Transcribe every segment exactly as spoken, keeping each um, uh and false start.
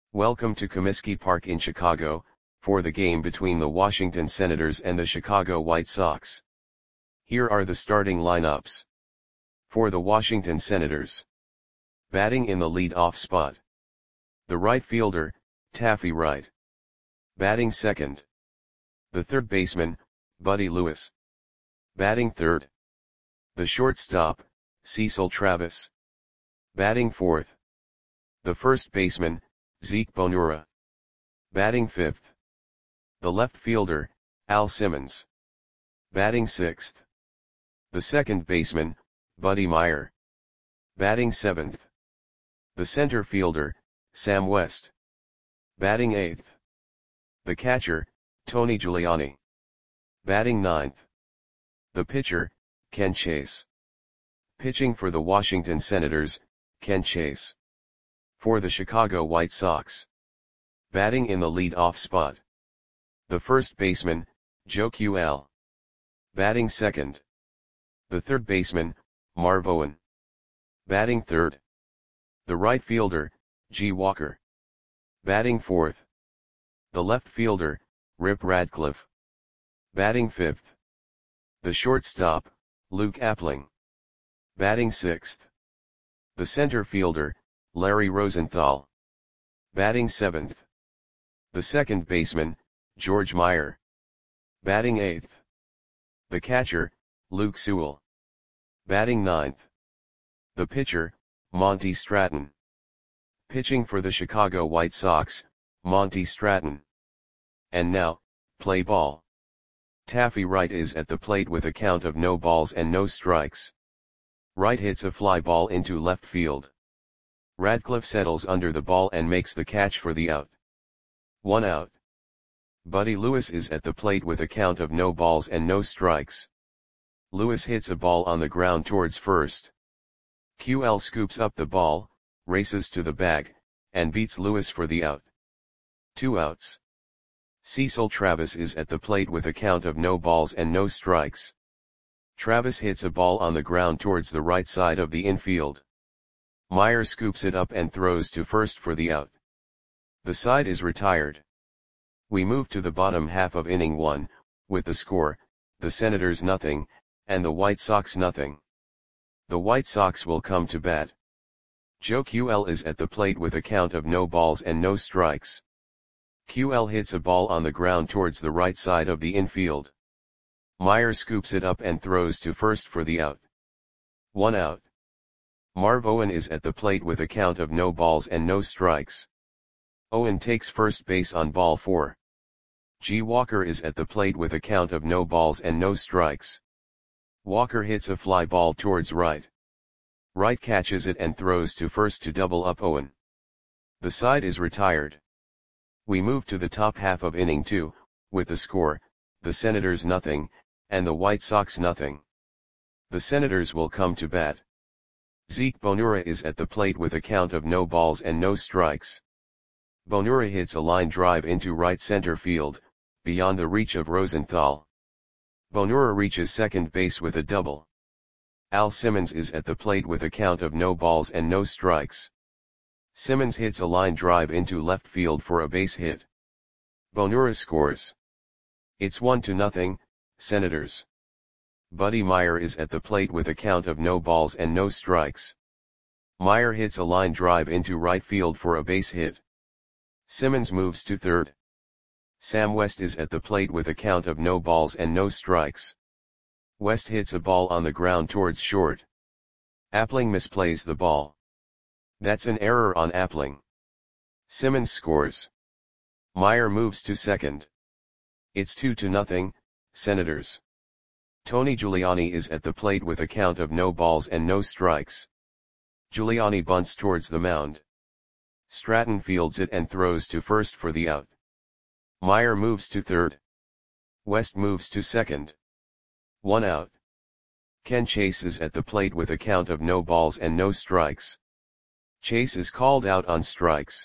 Welcome to Comiskey Park in Chicago, for the game between the Washington Senators and the Chicago White Sox. Here are the starting lineups. For the Washington Senators. Batting in the lead-off spot. The right fielder, Taffy Wright. Batting second. The third baseman, Buddy Lewis. Batting third. The shortstop, Cecil Travis. Batting fourth. The first baseman, Zeke Bonura. Batting fifth. The left fielder, Al Simmons. Batting sixth. The second baseman, Buddy Meyer. Batting seventh. The center fielder, Sam West. Batting eighth. The catcher, Tony Giuliani. Batting ninth. The pitcher, Ken Chase. Pitching for the Washington Senators, Ken Chase. For the Chicago White Sox. Batting in the lead-off spot. The first baseman, Joe Q L. Batting second. The third baseman, Marv Owen. Batting third. The right fielder, G. Walker. Batting fourth. The left fielder, Rip Radcliffe. Batting fifth. The shortstop, Luke Appling. Batting sixth. The center fielder, Larry Rosenthal. Batting seventh. The second baseman, George Meyer. Batting eighth. The catcher, Luke Sewell. Batting ninth. The pitcher, Monty Stratton. Pitching for the Chicago White Sox, Monty Stratton. And now, play ball. Taffy Wright is at the plate with a count of no balls and no strikes. Wright hits a fly ball into left field. Radcliffe settles under the ball and makes the catch for the out. One out. Buddy Lewis is at the plate with a count of no balls and no strikes. Lewis hits a ball on the ground towards first. Q L scoops up the ball, races to the bag, and beats Lewis for the out. Two outs. Cecil Travis is at the plate with a count of no balls and no strikes. Travis hits a ball on the ground towards the right side of the infield. Meyer scoops it up and throws to first for the out. The side is retired. We move to the bottom half of inning one, with the score, the Senators nothing, and the White Sox nothing. The White Sox will come to bat. Joe Q L is at the plate with a count of no balls and no strikes. Q L hits a ball on the ground towards the right side of the infield. Meyer scoops it up and throws to first for the out. One out. Marv Owen is at the plate with a count of no balls and no strikes. Owen takes first base on ball four. G. Walker is at the plate with a count of no balls and no strikes. Walker hits a fly ball towards right. Wright catches it and throws to first to double up Owen. The side is retired. We move to the top half of inning two, with the score, the Senators nothing, and the White Sox nothing. The Senators will come to bat. Zeke Bonura is at the plate with a count of no balls and no strikes. Bonura hits a line drive into right center field, beyond the reach of Rosenthal. Bonura reaches second base with a double. Al Simmons is at the plate with a count of no balls and no strikes. Simmons hits a line drive into left field for a base hit. Bonura scores. It's one to nothing, Senators. Buddy Meyer is at the plate with a count of no balls and no strikes. Meyer hits a line drive into right field for a base hit. Simmons moves to third. Sam West is at the plate with a count of no balls and no strikes. West hits a ball on the ground towards short. Appling misplays the ball. That's an error on Appling. Simmons scores. Meyer moves to second. It's two to nothing, Senators. Tony Giuliani is at the plate with a count of no balls and no strikes. Giuliani bunts towards the mound. Stratton fields it and throws to first for the out. Meyer moves to third. West moves to second. One out. Ken Chase is at the plate with a count of no balls and no strikes. Chase is called out on strikes.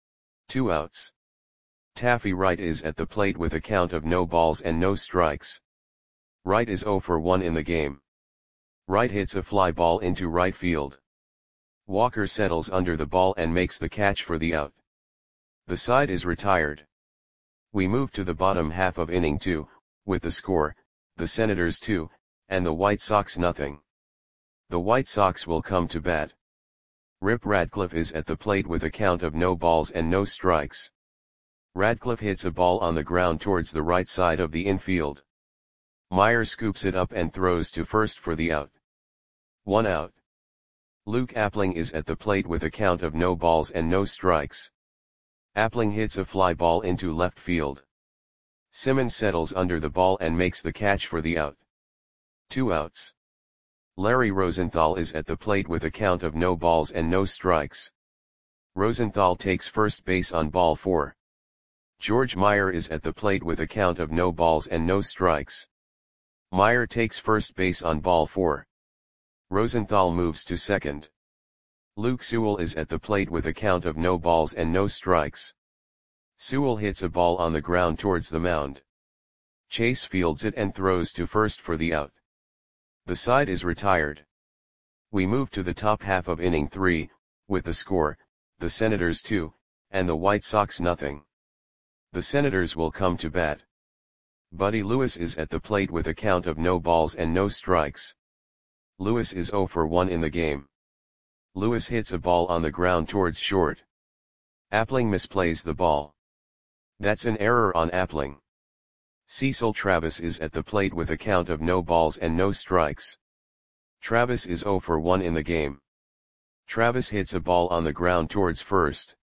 Two outs. Taffy Wright is at the plate with a count of no balls and no strikes. Wright is zero for one in the game. Wright hits a fly ball into right field. Walker settles under the ball and makes the catch for the out. The side is retired. We move to the bottom half of inning two, with the score, the Senators two, and the White Sox nothing. The White Sox will come to bat. Rip Radcliffe is at the plate with a count of no balls and no strikes. Radcliffe hits a ball on the ground towards the right side of the infield. Meyer scoops it up and throws to first for the out. One out. Luke Appling is at the plate with a count of no balls and no strikes. Appling hits a fly ball into left field. Simmons settles under the ball and makes the catch for the out. Two outs. Larry Rosenthal is at the plate with a count of no balls and no strikes. Rosenthal takes first base on ball four. George Meyer is at the plate with a count of no balls and no strikes. Meyer takes first base on ball four. Rosenthal moves to second. Luke Sewell is at the plate with a count of no balls and no strikes. Sewell hits a ball on the ground towards the mound. Chase fields it and throws to first for the out. The side is retired. We move to the top half of inning three, with the score, the Senators two, and the White Sox nothing. The Senators will come to bat. Buddy Lewis is at the plate with a count of no balls and no strikes. Lewis is oh for one in the game. Lewis hits a ball on the ground towards short. Appling misplays the ball. That's an error on Appling. Cecil Travis is at the plate with a count of no balls and no strikes. Travis is oh for one in the game. Travis hits a ball on the ground towards first.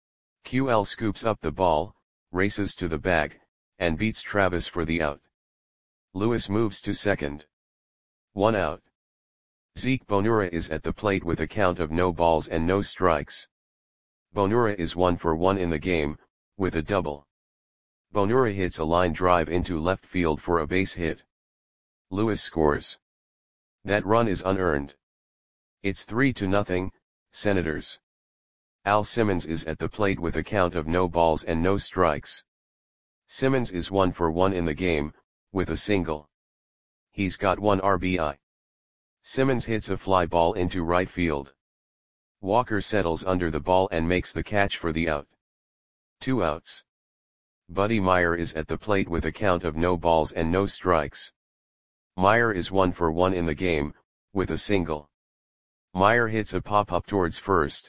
Q L scoops up the ball, races to the bag, and beats Travis for the out. Lewis moves to second. One out. Zeke Bonura is at the plate with a count of no balls and no strikes. Bonura is one for one in the game, with a double. Bonura hits a line drive into left field for a base hit. Lewis scores. That run is unearned. It's three to nothing, Senators. Al Simmons is at the plate with a count of no balls and no strikes. Simmons is one for one in the game, with a single. He's got one R B I. Simmons hits a fly ball into right field. Walker settles under the ball and makes the catch for the out. Two outs. Buddy Meyer is at the plate with a count of no balls and no strikes. Meyer is one for one in the game, with a single. Meyer hits a pop-up towards first.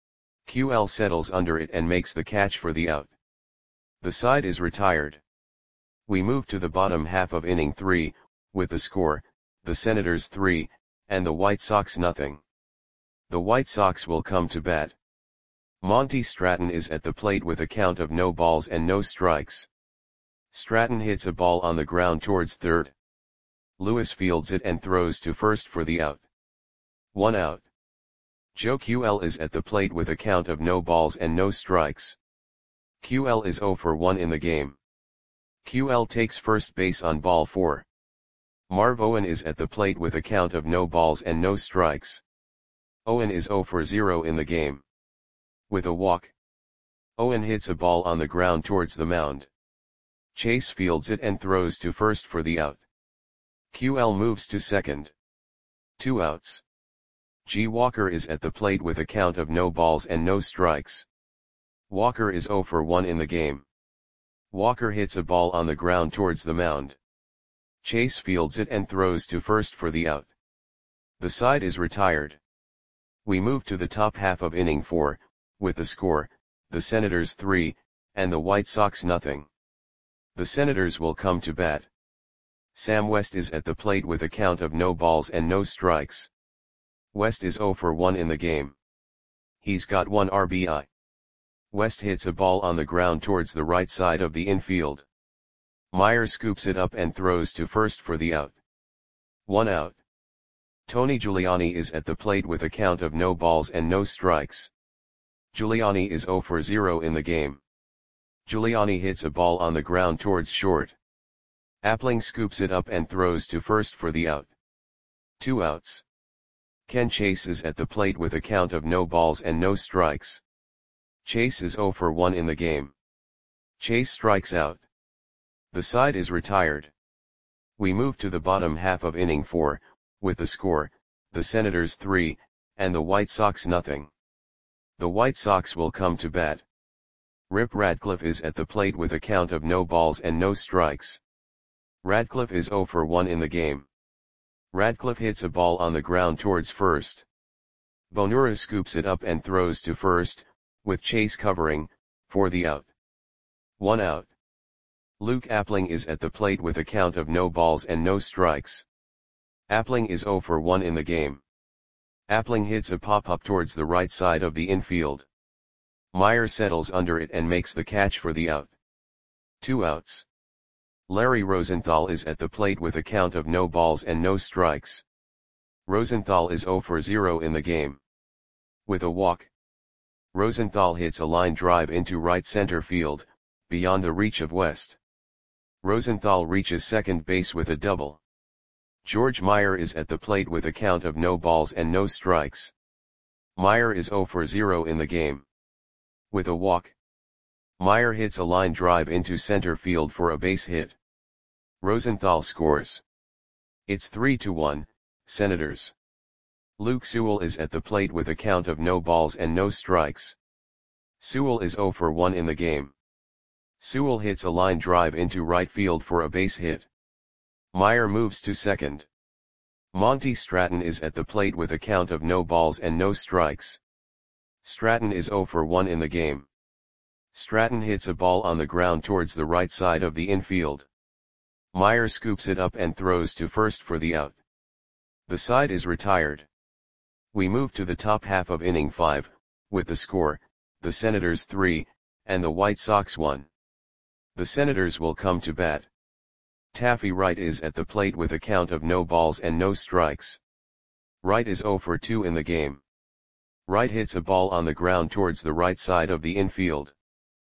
Q L settles under it and makes the catch for the out. The side is retired. We move to the bottom half of inning three, with the score, the Senators three, and the White Sox nothing. The White Sox will come to bat. Monty Stratton is at the plate with a count of no balls and no strikes. Stratton hits a ball on the ground towards third. Lewis fields it and throws to first for the out. One out. Joe Q L is at the plate with a count of no balls and no strikes. Q L is oh for one in the game. Q L takes first base on ball four. Marv Owen is at the plate with a count of no balls and no strikes. Owen is oh for zero in the game. With a walk. Owen hits a ball on the ground towards the mound. Chase fields it and throws to first for the out. Q L moves to second. Two outs. G. Walker is at the plate with a count of no balls and no strikes. Walker is oh for one in the game. Walker hits a ball on the ground towards the mound. Chase fields it and throws to first for the out. The side is retired. We move to the top half of inning four, with the score, the Senators three, and the White Sox nothing. The Senators will come to bat. Sam West is at the plate with a count of no balls and no strikes. West is oh for one in the game. He's got one R B I. West hits a ball on the ground towards the right side of the infield. Meyer scoops it up and throws to first for the out. One out. Tony Giuliani is at the plate with a count of no balls and no strikes. Giuliani is oh for zero in the game. Giuliani hits a ball on the ground towards short. Appling scoops it up and throws to first for the out. Two outs. Ken Chase is at the plate with a count of no balls and no strikes. Chase is oh for one in the game. Chase strikes out. The side is retired. We move to the bottom half of inning four, with the score, the Senators three, and the White Sox nothing. The White Sox will come to bat. Rip Radcliffe is at the plate with a count of no balls and no strikes. Radcliffe is zero for one in the game. Radcliffe hits a ball on the ground towards first. Bonura scoops it up and throws to first, with Chase covering, for the out. One out. Luke Appling is at the plate with a count of no balls and no strikes. Appling is zero for one in the game. Appling hits a pop-up towards the right side of the infield. Meyer settles under it and makes the catch for the out. Two outs. Larry Rosenthal is at the plate with a count of no balls and no strikes. Rosenthal is zero for zero in the game. With a walk, Rosenthal hits a line drive into right center field, beyond the reach of West. Rosenthal reaches second base with a double. George Meyer is at the plate with a count of no balls and no strikes. Meyer is zero for zero in the game. With a walk, Meyer hits a line drive into center field for a base hit. Rosenthal scores. It's three to one, Senators. Luke Sewell is at the plate with a count of no balls and no strikes. Sewell is zero for one in the game. Sewell hits a line drive into right field for a base hit. Meyer moves to second. Monty Stratton is at the plate with a count of no balls and no strikes. Stratton is zero for one in the game. Stratton hits a ball on the ground towards the right side of the infield. Meyer scoops it up and throws to first for the out. The side is retired. We move to the top half of inning five, with the score, the Senators three, and the White Sox one. The Senators will come to bat. Taffy Wright is at the plate with a count of no balls and no strikes. Wright is zero for two in the game. Wright hits a ball on the ground towards the right side of the infield.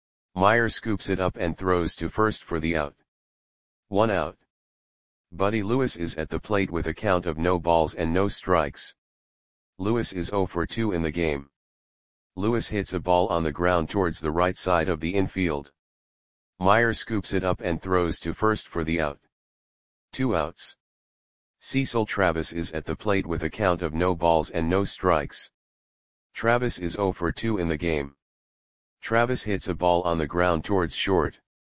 Meyer scoops it up and throws to first for the out. One out. Buddy Lewis is at the plate with a count of no balls and no strikes. Lewis is zero for two in the game. Lewis hits a ball on the ground towards the right side of the infield. Meyer scoops it up and throws to first for the out. Two outs. Cecil Travis is at the plate with a count of no balls and no strikes. Travis is zero for two in the game. Travis hits a ball on the ground towards short.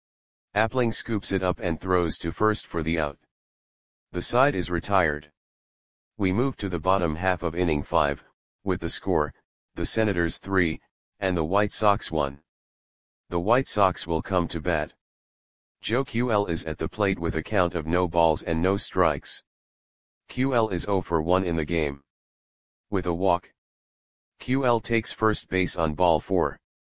Appling scoops it up and throws to first for the out. The side is retired. We move to the bottom half of inning five, with the score, the Senators three, and the White Sox one. The White Sox will come to bat. Joe Q L is at the plate with a count of no balls and no strikes. Q L is zero for one in the game. With a walk, Q L takes first base on ball four.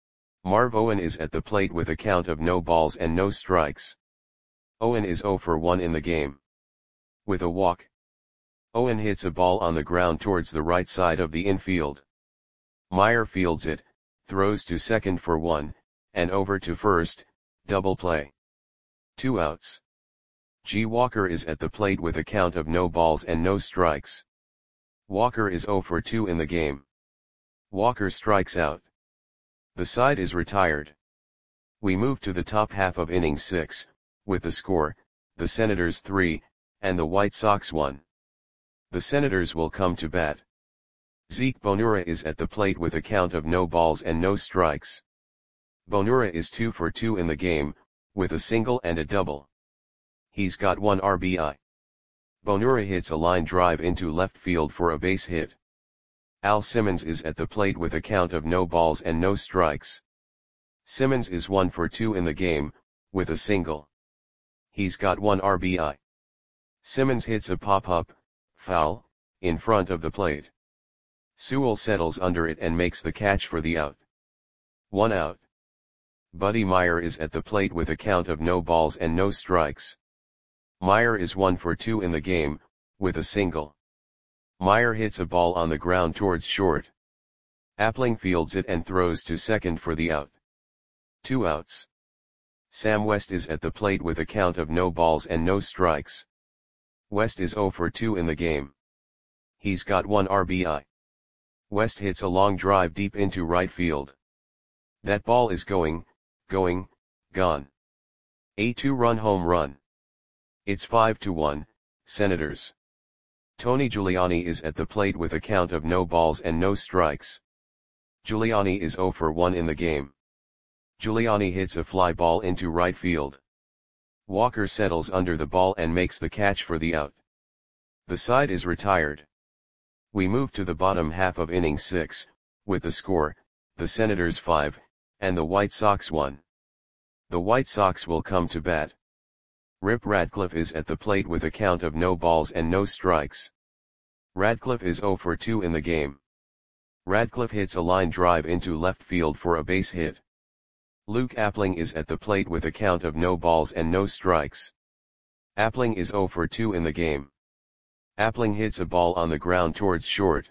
Marv Owen is at the plate with a count of no balls and no strikes. Owen is zero for one in the game. With a walk, Owen hits a ball on the ground towards the right side of the infield. Meyer fields it, throws to second for one, and over to first, double play. Two outs. G. Walker is at the plate with a count of no balls and no strikes. Walker is zero for two in the game. Walker strikes out. The side is retired. We move to the top half of inning six, with the score, the Senators three, and the White Sox one. The Senators will come to bat. Zeke Bonura is at the plate with a count of no balls and no strikes. Bonura is two for two in the game, with a single and a double. He's got one R B I. Bonura hits a line drive into left field for a base hit. Al Simmons is at the plate with a count of no balls and no strikes. Simmons is one for two in the game, with a single. He's got one R B I. Simmons hits a pop-up, foul, in front of the plate. Sewell settles under it and makes the catch for the out. One out. Buddy Meyer is at the plate with a count of no balls and no strikes. Meyer is one for two in the game, with a single. Meyer hits a ball on the ground towards short. Appling fields it and throws to second for the out. Two outs. Sam West is at the plate with a count of no balls and no strikes. West is zero for two in the game. He's got one R B I. West hits a long drive deep into right field. That ball is going, going, gone. A two-run home run. It's five to one, Senators. Tony Giuliani is at the plate with a count of no balls and no strikes. Giuliani is zero for one in the game. Giuliani hits a fly ball into right field. Walker settles under the ball and makes the catch for the out. The side is retired. We move to the bottom half of inning six, with the score, the Senators five, and the White Sox one. The White Sox will come to bat. Rip Radcliffe is at the plate with a count of no balls and no strikes. Radcliffe is oh for two in the game. Radcliffe hits a line drive into left field for a base hit. Luke Appling is at the plate with a count of no balls and no strikes. Appling is oh for two in the game. Appling hits a ball on the ground towards short.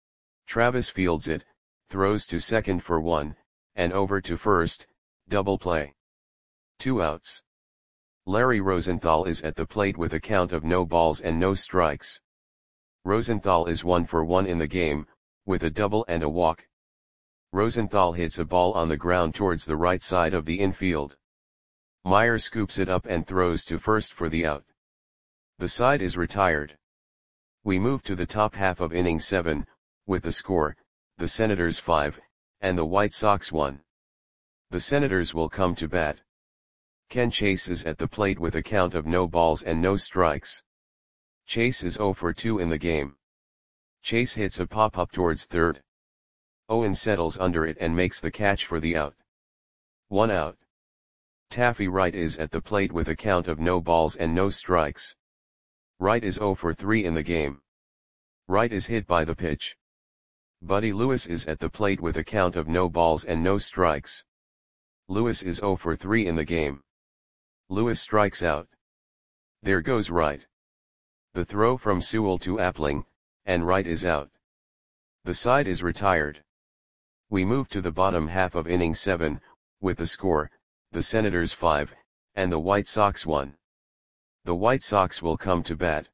Travis fields it, throws to second for one, and over to first, double play. Two outs. Larry Rosenthal is at the plate with a count of no balls and no strikes. Rosenthal is one for one in the game, with a double and a walk. Rosenthal hits a ball on the ground towards the right side of the infield. Meyer scoops it up and throws to first for the out. The side is retired. We move to the top half of inning seven, with the score, the Senators five, and the White Sox one. The Senators will come to bat. Ken Chase is at the plate with a count of no balls and no strikes. Chase is oh for two in the game. Chase hits a pop-up towards third. Owen settles under it and makes the catch for the out. One out. Taffy Wright is at the plate with a count of no balls and no strikes. Wright is oh for three in the game. Wright is hit by the pitch. Buddy Lewis is at the plate with a count of no balls and no strikes. Lewis is oh for three in the game. Lewis strikes out. There goes Wright. The throw from Sewell to Appling, and Wright is out. The side is retired. We move to the bottom half of inning seven, with the score, the Senators five, and the White Sox one. The White Sox will come to bat.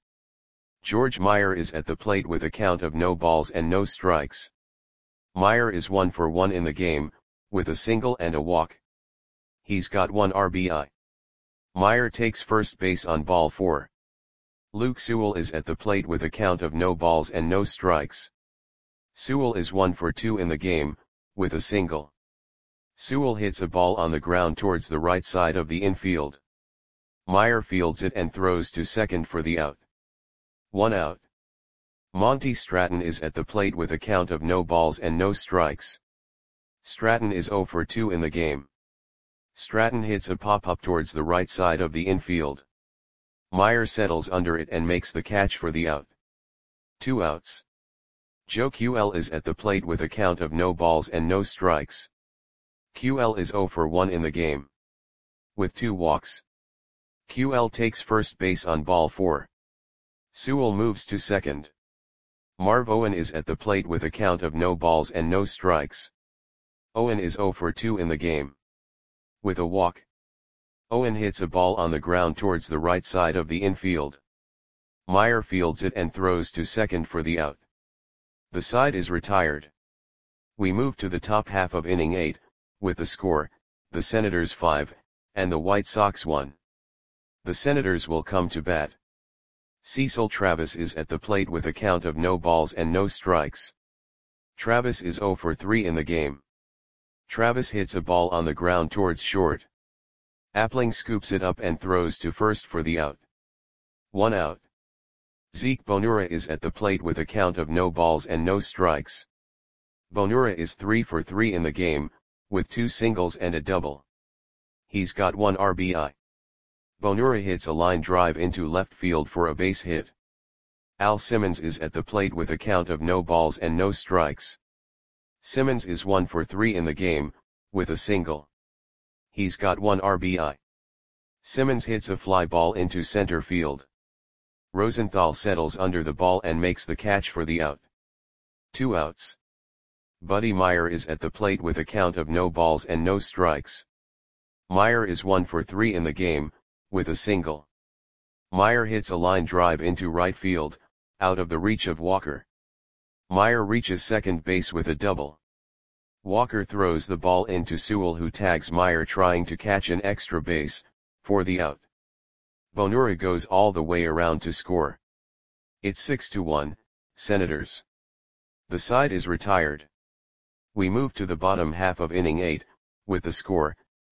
George Meyer is at the plate with a count of no balls and no strikes. Meyer is one for one in the game, with a single and a walk. He's got one R B I. Meyer takes first base on ball four. Luke Sewell is at the plate with a count of no balls and no strikes. Sewell is one for two in the game, with a single. Sewell hits a ball on the ground towards the right side of the infield. Meyer fields it and throws to second for the out. One out. Monty Stratton is at the plate with a count of no balls and no strikes. Stratton is oh for two in the game. Stratton hits a pop-up towards the right side of the infield. Meyer settles under it and makes the catch for the out. Two outs. Joe Q L is at the plate with a count of no balls and no strikes. Q L is oh for one in the game. With two walks. Q L takes first base on ball four. Sewell moves to second. Marv Owen is at the plate with a count of no balls and no strikes. Owen is oh for two in the game. With a walk. Owen hits a ball on the ground towards the right side of the infield. Meyer fields it and throws to second for the out. The side is retired. We move to the top half of inning eight, with the score, the Senators five, and the White Sox one. The Senators will come to bat. Cecil Travis is at the plate with a count of no balls and no strikes. Travis is oh for three in the game. Travis hits a ball on the ground towards short. Appling scoops it up and throws to first for the out. One out. Zeke Bonura is at the plate with a count of no balls and no strikes. Bonura is three for three in the game, with two singles and a double. He's got one R B I. Bonura hits a line drive into left field for a base hit. Al Simmons is at the plate with a count of no balls and no strikes. Simmons is one for three in the game, with a single. He's got one R B I. Simmons hits a fly ball into center field. Rosenthal settles under the ball and makes the catch for the out. Two outs. Buddy Meyer is at the plate with a count of no balls and no strikes. Meyer is one for three in the game, with a single. Meyer hits a line drive into right field, out of the reach of Walker. Meyer reaches second base with a double. Walker throws the ball into Sewell, who tags Meyer trying to catch an extra base, for the out. Bonura goes all the way around to score. It's six to one, Senators. The side is retired. We move to the bottom half of inning eight, with the score,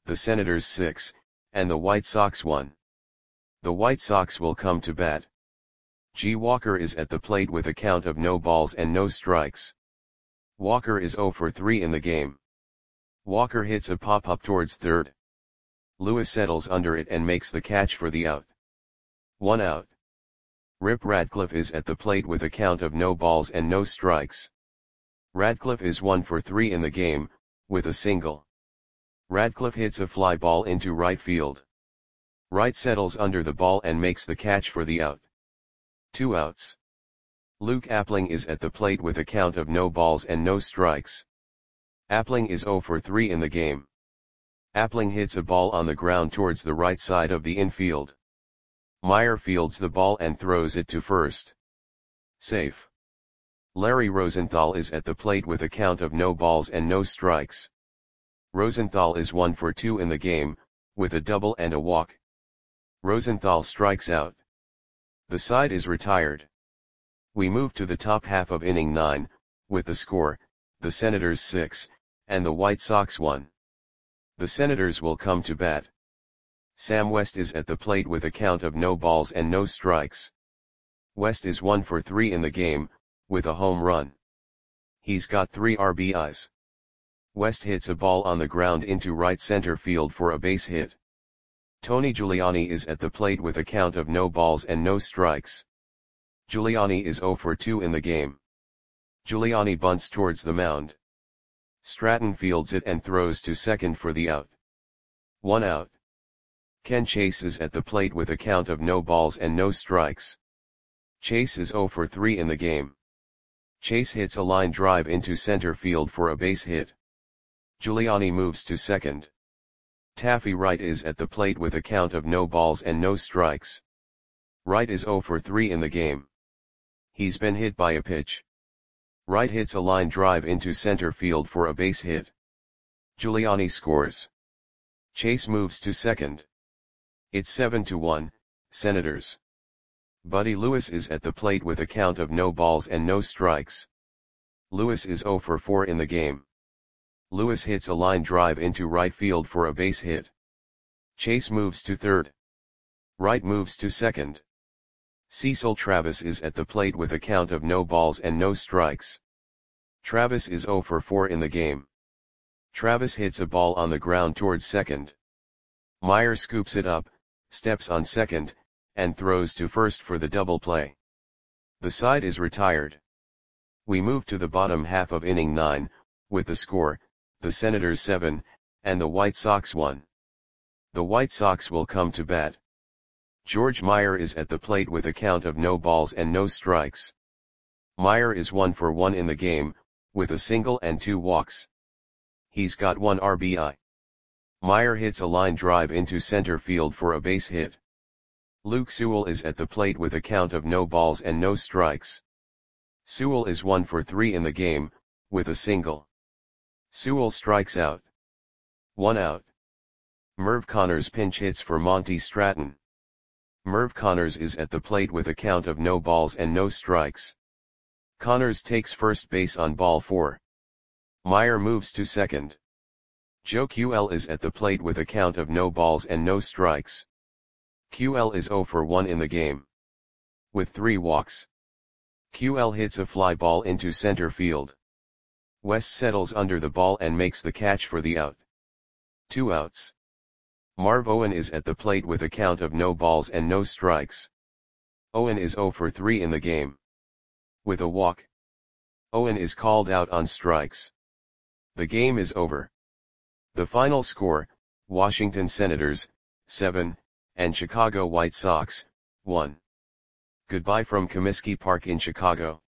the Senators six, and the White Sox one. The White Sox will come to bat. G. Walker is at the plate with a count of no balls and no strikes. Walker is zero for three in the game. Walker hits a pop-up towards third. Lewis settles under it and makes the catch for the out. One out. Rip Radcliffe is at the plate with a count of no balls and no strikes. Radcliffe is one for three in the game, with a single. Radcliffe hits a fly ball into right field. Wright settles under the ball and makes the catch for the out. Two outs. Luke Appling is at the plate with a count of no balls and no strikes. Appling is zero for three in the game. Appling hits a ball on the ground towards the right side of the infield. Meyer fields the ball and throws it to first. Safe. Larry Rosenthal is at the plate with a count of no balls and no strikes. Rosenthal is one for two in the game, with a double and a walk. Rosenthal strikes out. The side is retired. We move to the top half of inning nine, with the score, the Senators six, and the White Sox one. The Senators will come to bat. Sam West is at the plate with a count of no balls and no strikes. West is one for three in the game, with a home run. He's got three R B Is. West hits a ball on the ground into right center field for a base hit. Tony Giuliani is at the plate with a count of no balls and no strikes. Giuliani is zero for two in the game. Giuliani bunts towards the mound. Stratton fields it and throws to second for the out. One out. Ken Chase is at the plate with a count of no balls and no strikes. Chase is zero for three in the game. Chase hits a line drive into center field for a base hit. Giuliani moves to second. Taffy Wright is at the plate with a count of no balls and no strikes. Wright is zero for three in the game. He's been hit by a pitch. Wright hits a line drive into center field for a base hit. Giuliani scores. Chase moves to second. It's seven to one, Senators. Buddy Lewis is at the plate with a count of no balls and no strikes. Lewis is zero for four in the game. Lewis hits a line drive into right field for a base hit. Chase moves to third. Wright moves to second. Cecil Travis is at the plate with a count of no balls and no strikes. Travis is zero for four in the game. Travis hits a ball on the ground towards second. Meyer scoops it up, steps on second, and throws to first for the double play. The side is retired. We move to the bottom half of inning nine, with the score, the Senators seven, and the White Sox one. The White Sox will come to bat. George Meyer is at the plate with a count of no balls and no strikes. Meyer is one for one in the game, with a single and two walks. He's got one R B I. Meyer hits a line drive into center field for a base hit. Luke Sewell is at the plate with a count of no balls and no strikes. Sewell is one for three in the game, with a single. Sewell strikes out. One out. Merv Connors pinch hits for Monty Stratton. Merv Connors is at the plate with a count of no balls and no strikes. Connors takes first base on ball four. Meyer moves to second. Joe Q L is at the plate with a count of no balls and no strikes. Q L is zero for one in the game. With three walks. Q L hits a fly ball into center field. West settles under the ball and makes the catch for the out. Two outs. Marv Owen is at the plate with a count of no balls and no strikes. Owen is zero for three in the game. With a walk. Owen is called out on strikes. The game is over. The final score, Washington Senators, seven, and Chicago White Sox, one. Goodbye from Comiskey Park in Chicago.